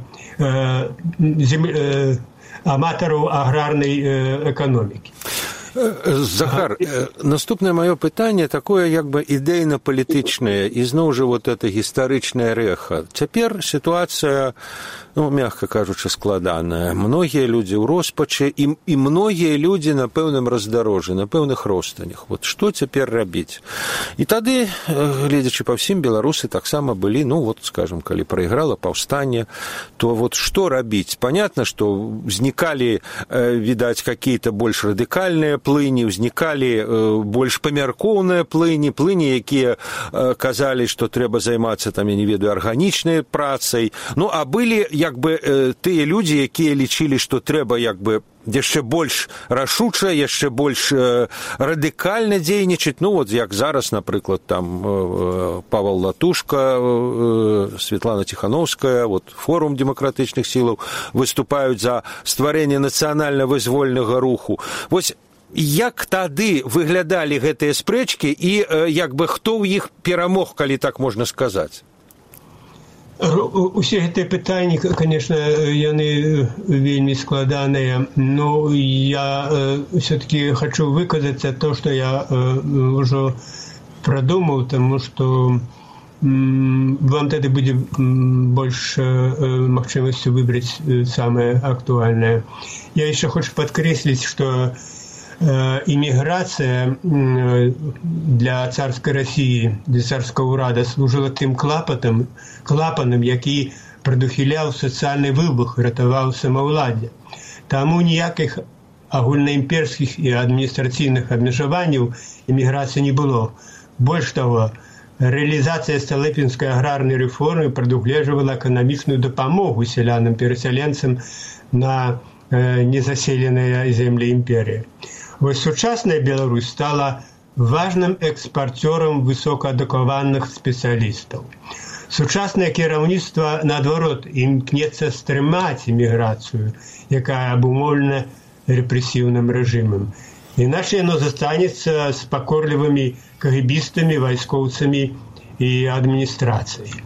аматараў аграрнай эканомікі. Захар, наступнае маё пытанне такое як бы ідэйна-палітычнае, і зноў жа вот это гістарычнае рэха. Цяпер сітуацыя, ну, мягка кажучы, складаная. Многія людзі ў роспачы, і многія людзі на пэўным раздарожжы, на пэўных ростанях. Вот што цяпер рабіць? І тады, гледзячы па ўсім, беларусы таксама былі, ну, вот, скажем, калі прайграла паўстанне, то вот што рабіць? Понятно, што ўзнікалі, відаць, какие-то больш радыкальныя плыні, ўзнікалі больш памяркоўныя плыні, якія казалі, што трэба займацца, там, я не ведаю, арганічнай працай. Ну, а былі, як бы, тыя людзі, якія лічылі, што трэба, як бы, яшчэ больш рашуча, яшчэ больш радыкальна дзейнічаць. Ну, вот, як зараз, напрыклад, там, Павел Латушка, Светлана Тихановская, вот, форум дэмакратычных сілаў выступаюць за стварэнне нацыянальна-вызвольнага руху. Вось, Як тады выглядалі гэтыя спрэчкі і як бы хто ў іх перамог, калі так можна сказаць? Усе гэтыя пытанні, конечно, яны вельмі складаныя, но я все-таки хочу выказаться то, что я уже продумал, потому что вам тогда будет больше магчимости выбрать самое актуальное. Я еще хочу подкреслить, что иммиграция для царской России, для царского урада служила тем клапаном, який предухилял социальный выбух, ратовал самовладдя. Тому ніяких агульноімперських і адміністраційних обмежувань иммиграции не было. Больше того, реализация Столыпинской аграрной реформы предугледживала экономичную допомогу селянам-переселенцам на незаселенные земли империи. Вот сучасная Беларусь стала важным экспортером высокоадукованных специалистов. Сучасное кіраўніцтва, наадварот, імкнецца стрымаць імміграцыю, якая абумоўлена рэпрэсіўным рэжымам. Іначай яно застанецца з пакорлівымі кагібістамі, вайскоўцамі і адміністрацыяй.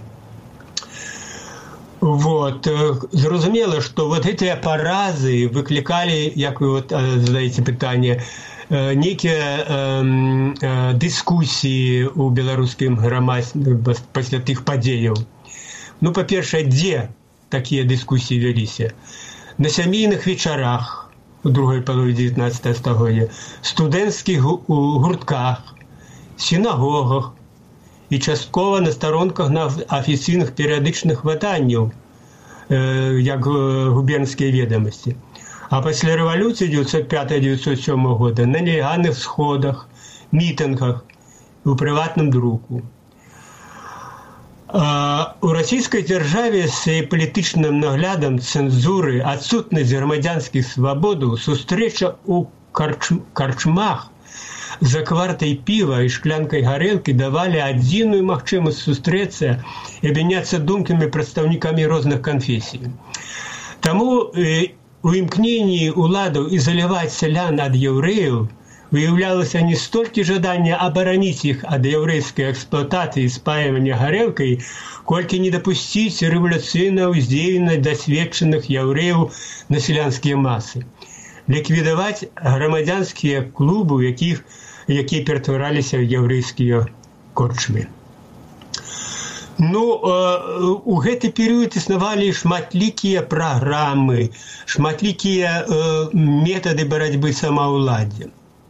Вот. Зразумела, што вот гэтыя паразы выклікалі, як вы вот задаеце пытанне, нейкія дыскусіі ў беларускім грамадстве пасля тых падзеяў. Ну, па-першае, дзе такія дыскусіі вяліся? На сямейных вечарах у другой палове 19 стагоддзя, студэнцкіх гуртках, сінагогах, і часткова на старонках на афіцыйных перыядычных выданняў, як губернскія ведомасці. А пасля рэвалюцыі 1905-1907 года на нелегальных сходах, мітынгах, у прыватным друку. У расійскай дзяржаве з палітычным наглядам цэнзуры, адсутнасць грамадзянскіх свабодаў, сустрэча ў карчмах за квартай піва і шклянкай гарэлкі давалі адзіную магчымасць сустрэцца і абмяняцца думкамі прадстаўнікамі розных канфесій. Таму у імкненні ўладаў ізаляваць сялян ад яўрэяў выяўлялася не столькі жаданне абараніць іх ад яўрэйскай эксплуатацыі і спаивання гарэлкай, колькі не дапусціць рэвалюцыйна ўздзеяння дасведчаных яўрэяў на сялянскія масы. Ліквідаваць грамадзянскія клубы, якія ператвараліся ў яўрэйскія корчмы. Ну, у гэты перыяд існавалі шматлікія праграмы, шматлікія метады барацьбы самаўладдзя.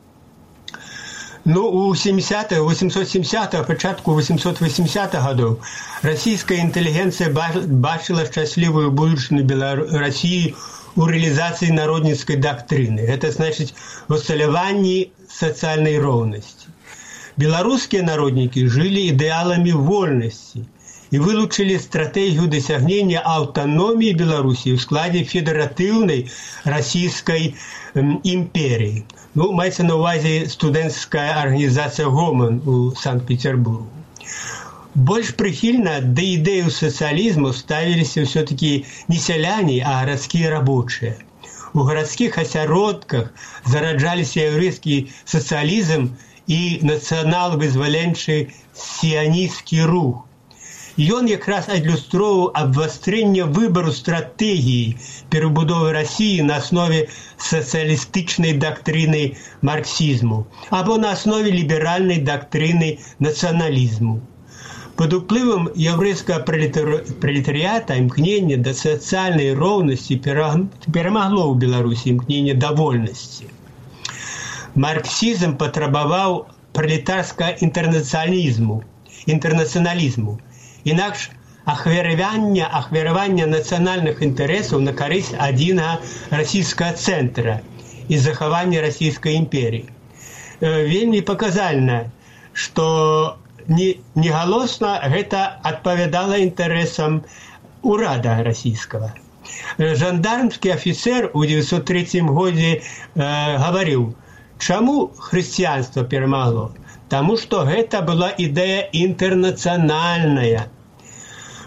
Ну, у 870-х, пачатку 880-х гадоў расійская інтэлігенцыя бачыла шчаслівую будучыню Расіі у реализации народницкой доктрины. Это значит в усталявании социальной ровности. Белорусские народники жили идеалами вольности и вылучили стратегию досягнения автономии Белоруссии в складе федеративной Российской империи. Ну, мається на увазі студентська організація «Гомон» у Санкт-Петербургу. Больш прихильно до идеи социализма ставились все-таки не селяне, а городские рабочие. У городских осяродках зараджались еврейский социализм и национал-вызваленчий сионистский рух. І ён якраз адлюстроўваў абвастрэнне выбару стратэгіі перабудовы Расіі на аснове сацыялістычнай дактрыны марксізму або на аснове ліберальнай дактрыны нацыяналізму. Под уплывам еврейского пролетариата имкнение до социальной ровности перемогло у Беларуси имкнение до вольности. Марксизм потребовал пролетарского интернационализму, инакше ахвяравання национальных интересов на користь одного российского центра и захования Российской империи. Вельмі показательно, что негалосна гэта адпавядала інтарэсам урада расійскага. Жандармскі афіцер у 1903 годзе гаварыў, чаму хрысціянства перамагло? Таму што гэта была ідэя інтэрнацыянальная.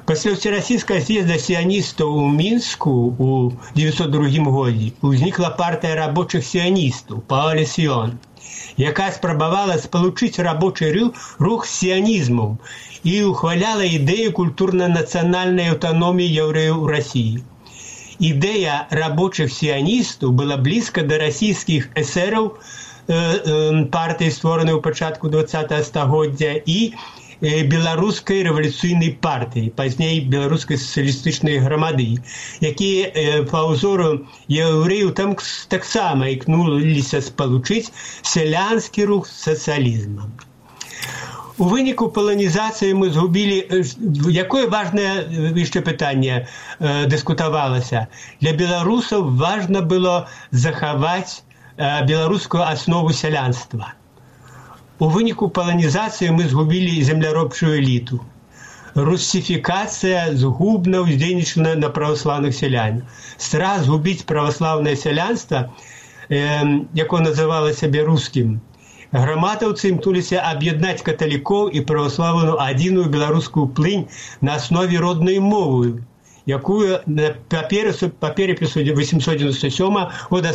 Пасля ўсерасійскага з'езда сіяністаў у Мінску ў 1902 годзе узнікла партыя рабочых сіяністаў «Коаліцыён», якая спрабавала спалучыць рабочы рух з сіянізмам і ухваляла ідэю культурна-нацыянальнай аўтаноміі яўрэяў у Расіі. Ідэя рабочых сіяністаў была блізка да расійскіх эсераў, партыі, створанай у пачатку 20-го стагоддзя, і беларускай рэвалюцыйнай партыі, пазней беларускай сацыялістычнай грамады, якія па ўзору яўрэяў там таксама імкнуліся спалучыць сялянскі рух з сацыялізмам. У выніку паланізацыі мы згубілі, якое важнае яшчэ пытанне дыскутавалася. Для беларусаў важна было захаваць беларускую аснову сялянства. У выніку паланізацыі мы згубілі земляробчую эліту. Русифікацыя згубна ўздзейнічана на праваслаўных сялян. Страх згубіць праваслаўнае сялянства, якое называла сябе рускім, граматаўцы імкнуліся аб'яднаць каталікоў і праваслаўную адзіную беларускую плынь на аснове роднай мовы, якую па перапісу 897 года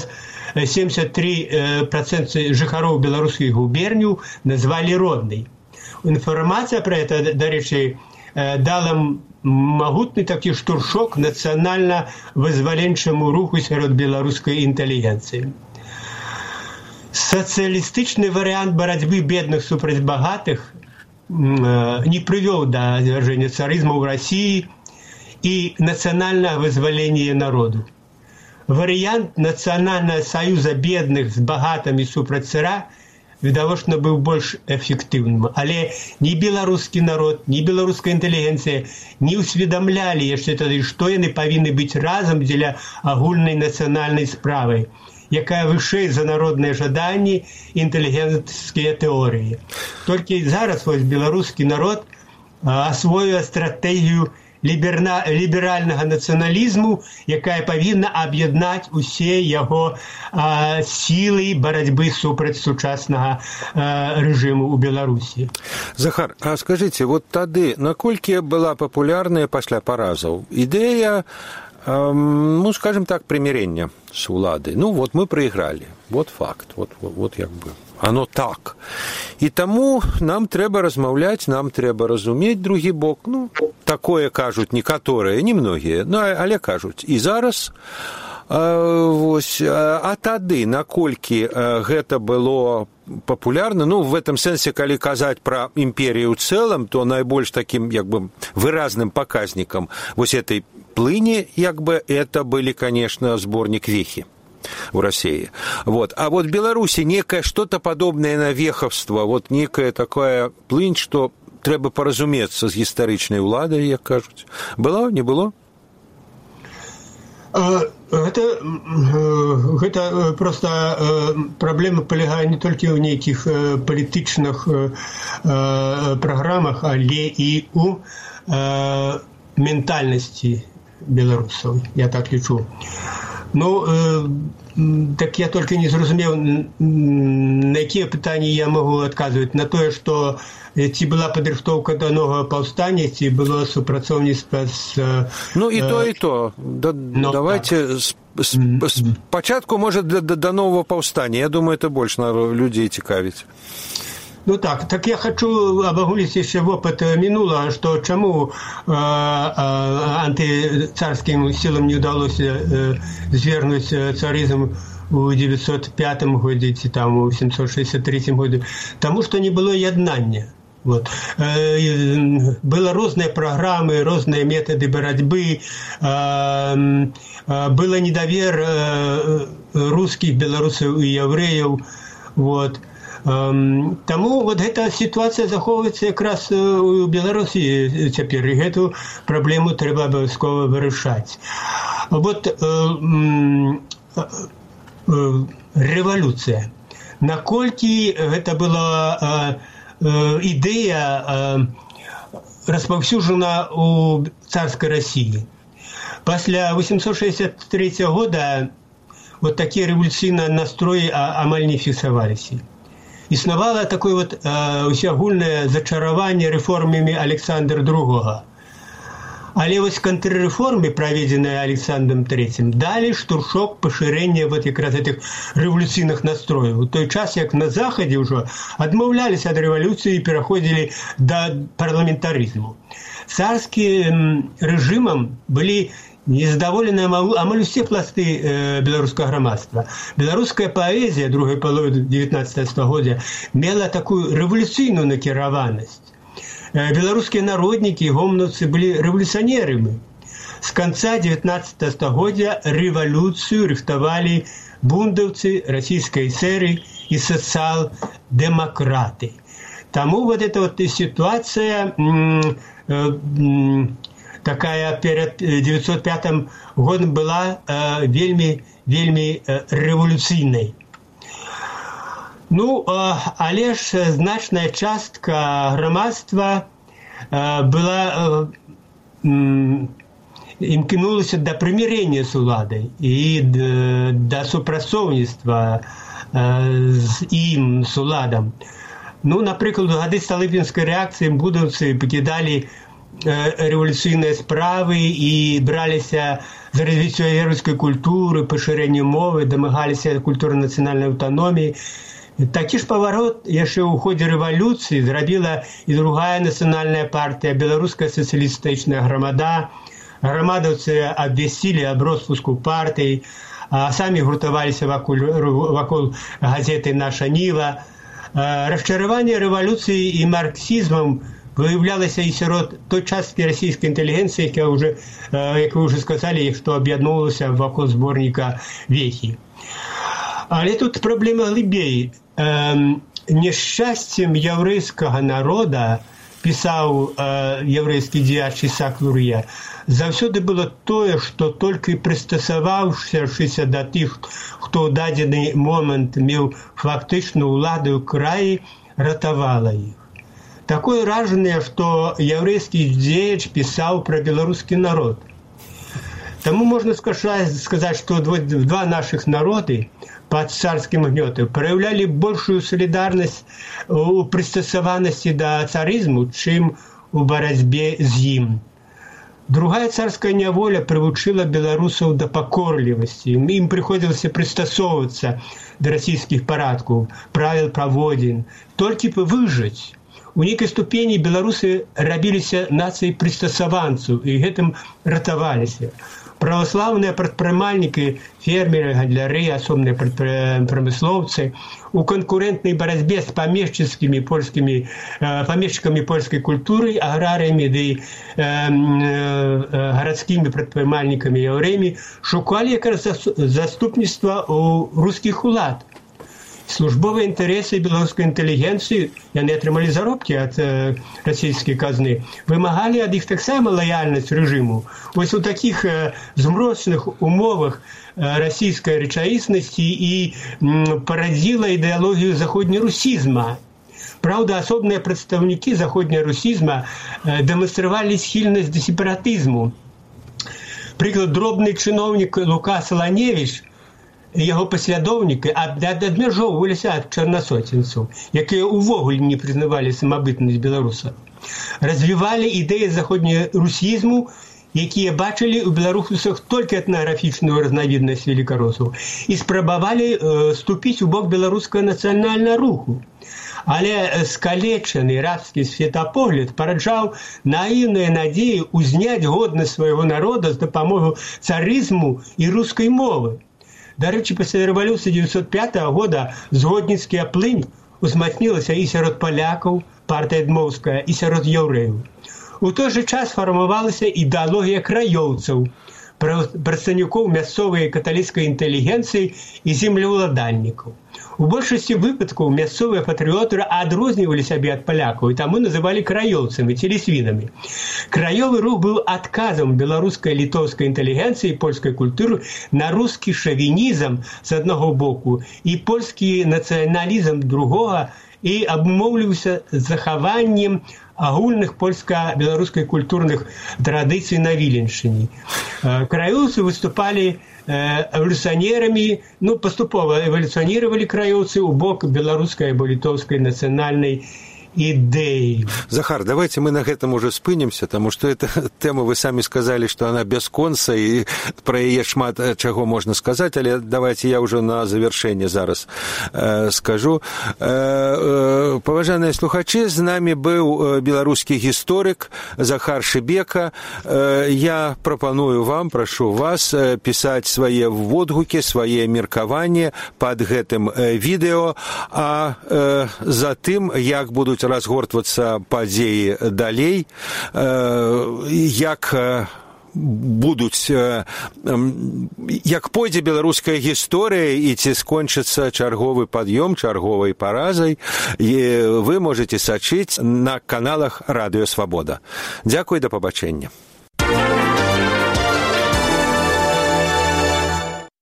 73% жыхароў беларускіх губерняў назвалі роднай. Інфармацыя пра гэта, дарэчы, дала магутны такі штуршок нацыянальна-вызваленчаму руху сярод беларускай інтэлігенцыі. Сацыялістычны варыянт барацьбы бедных супраць багатых не прывёў да звяржэння царызму ў Расіі і нацыянальнага вызвалення народу. Варыянт нацыянальнага саюза бедных з багатымі супраць цара відавочна быў больш эфектыўным, але ні беларускі народ, ні беларуская інтэлігенцыя не ўсведамлялі яшчэ тады, што яны павінны быць разам дзеля агульнай нацыянальнай справы, якая вышэй за народныя жаданні і інтэлігенцкія тэорыі. Толькі зараз беларускі народ асвоіў стратэгію ліберальнага нацыяналізму, якая павінна аб'яднаць усе яго сілы барацьбы супраць сучаснага рэжыму ў Беларусі. Захар, а скажыце, вот тады наколькі была папулярная пасля паразаў ідэя, ну, скажем так, примирения с уладой. Ну, вот мы проиграли. Вот факт. Вот как бы. Оно так. И тому нам трэба размаўляць, нам трэба разумець другі бок. Ну, такое кажуць некаторыя, не многія, ну, але кажуць. І зараз а тады наколькі гэта было папулярна, ну, в этом сэнсе, калі казаць пра імперію ў цэлым, то найбольш такім, як бы, выразным паказнікам вось этой плыни, як бы, это были, конечно, сборник «Вехи» в России. Вот. А вот в Беларуси некое что-то подобное на веховство, вот некая такая плынь, что трэба паразумецца з гістарычнай уладай, як кажуць. Было, не было? Гэта просто праблема палягае не толькі ў нейкіх палітычных праграмах, але і ў ментальнасці беларусаў, я так лічу. Ну, так я толькі не зразумеў, на якія пытанні я магу адказваць. На тое, што ці была падрыхтоўка да новага паўстання, ці было супрацоўніцтва з... Ну, і то. Давайте спачатку, можа, да новага паўстання. Я думаю, это больш людзей цікавіць. Ну так я хочу абагуліць яшчэ вопыт мінулага, што чаму антыцарскім сілам не ўдалося звергнуць царызм у 905 годзе ці там у 763 годзе. Таму што не было яднання. Вот. Было розныя праграмы, розныя метады барацьбы, было недавер рускіх, беларусаў і яўрэяў. Вот. Таму вот эта сітуацыя захоўваецца якраз у Беларусі цяпер, і гэту праблему трэба абавязкова вырашаць. Вот рэвалюцыя. Наколькі гэта была ідэя распаўсюджана у царскай Расіі. Пасля 863 года вот такія рэвалюцыйныя настроі амаль не фіксаваліся. Існавала такое вот усеагульнае зачараванне рэформамі Александра II. Але вось контррэформы, праведзеныя Александром III, далі штуршок пашырэння вот якраз этих рэвалюцыйных настрояў. У той час, як на Захадзе ўжо адмаўляліся ад рэвалюцыі і пераходзілі да парламентарызму. Царскім рэжымам былі незадаволены амаль усе пласты беларускага грамадства. Беларуская паэзія другой паловы 19 стагоддзя мела такую рэвалюцыйную накіраванасць. Беларускія народнікі і гомнаўцы былі рэвалюцыянерамі. З канца 19 стагоддзя рэвалюцыю рыхтавалі бундаўцы, расійскія эсеры і сацыял-дэмакраты. Таму вот эта вот ситуация такая перед 1905 годом была вельмі рэвалюцыйнай. Ну, але ж значная частка грамадства была імкнулася да прымірэння з уладай і да супрацоўніцтва з ім, з уладам. Ну, напрыклад, у гады сталыпінскай рэакцыі будаўцы пакідалі рэвалюцыйныя справы і браліся за развіццё беларускай культуры, пашырэнне мовы, дамагаліся культурна-нацыянальнай аўтаноміі. Такі ж паварот яшчэ ў ходзе рэвалюцыі зрабіла і другая нацыянальная партыя, беларуская сацыялістычная грамада. Грамадаўцы абвясцілі аб роспуску партый, а самі гуртаваліся вакол газеты «Наша Ніва». Расчараванне рэвалюцыі і марксізмам выяўлялася і сярод той часткі расійскай інтэлігенцыі, як вы ўжо сказалі, што аб'ядноўвалася вакол зборніка «Вехі». Але тут праблема глыбей. Няшчасцем яўрэйскага народа, пісаў яўрэйскі дзеяч Ісаак Лур'е, заўсёды было тое, што толькі прыстасаваўшыся да тых, хто ў дадзены момант меў фактычную ўладу ў краі, ратавала іх. Такое ражанне, што яўрэйскі дзеяч пісаў пра беларускі народ. Таму можна сказаць, што два нашых народы пад царскім гнётам праяўлялі большую салідарнасць у прыстасаванасці да царызму, чым у барацьбе з ім. Другая царская няволя прывучыла беларусаў да пакорлівасці. Ім прыходзілася прыстасоўвацца да расійскіх парадкаў, правіл паводзін, толькі выжыць. У нейкай ступені беларусы рабіліся нацыяй прыстасаванцаў і гэтым ратаваліся. Праваслаўныя прадпрымальнікі, фермеры, гандляры, асобныя прамыслоўцы у канкурэнтнай барацьбе з памешчыкамі польскай культуры, аграрыямі ды гарадскімі прадпрымальнікамі яўрэямі шукалі якраз заступніцтва ў рускіх улад. Службовыя інтарэсы беларускай інтэлігенцыі, яны атрымалі заробкі ад расійскай казны, вымагалі ад іх таксама лаяльнасць рэжыму. Вось у такіх змрочных умовах расійскай рэчаіснасці і парадзіла ідэалогію заходнерусізма. Праўда, асобныя прадстаўнікі заходнерусізма дэманстравалі схільнасць да сепаратызму. Прыклад, дробны чыноўнік Лука Саланевіч, яго паслядоўнікі адмяжоўваліся ад чарнасоценцаў, якія ўвогуле не прызнавалі самабытнасць беларусаў. Развівалі ідэі заходнерусізму, якія бачылі ў беларусах толькі этнаграфічную разнавіднасць велікаросаў і спрабавалі ступіць у бок беларускага нацыянальнага руху. Але скалечаны рабскі светапогляд параджаў наіўныя надзеі ўзняць годнасць свайго народа з дапамогай царызму і рускай мовы. Дарэчы, пасля рэвалюцыі 1905 года згодніцкая плынь узмацнілася і сярод палякаў, партыя адмоўская, і сярод яўрэяў. У той жа час фармавалася ідэалогія краёўцаў, прадстаўнікоў мясцовай каталіцкай інтэлігенцыі і землеўладальнікаў. У большасці выпадкаў мясцовыя патрыёты адрознівалі сябе ад палякаў і таму называлі краёўцамі ці лісвінамі. Краёвы рух быў адказам беларускай літоўскай інтэлігенцыі і польскай культуры на рускі шавінізм з аднаго боку і польскі нацыяналізм другога і абумоўліваўся захаваннем агульных польска-беларускай культурных традыцый на Віленшчыне. Краёўцы выступалі эвалюцыянерамі, паступова эвалюцыянировали краёўцы ў бок беларускай або літоўскай нацыянальнай идей. Захар, давайте мы на этом уже спынимся, потому что эта тема, вы сами сказали, что она бясконца, и про яе шмат чаго можна сказаць, але давайте я уже на завершение зараз скажу. Паважаныя слухачы, з намі быў беларускі гісторык Захар Шыбека. Я прапаную вам, прашу вас пісаць свае водгукі, свае меркаванні пад гэтым відэо, а затым, як будуць разгортвацца падзеі далей, як пойдзе беларуская гісторыя і ці скончыцца чарговы пад'ём, чарговай паразай, вы можете сачыць на каналах Радыё Свабода. Дзякуй, да пабачэння.